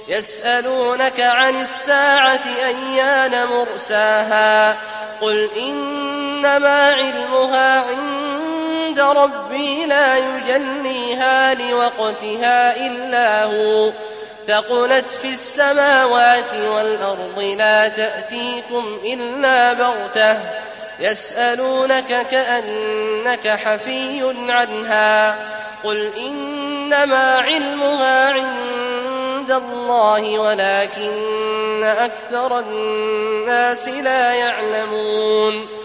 يسألونك عن الساعة أيان مرساها قل إنما علمها عند ربي لا يجليها لوقتها إلا هو ثقلت في السماوات والأرض لا تأتيكم إلا بغتة يسألونك كأنك حفي عنها قل إنما علمها عند الله ولكن أكثر الناس لا يعلمون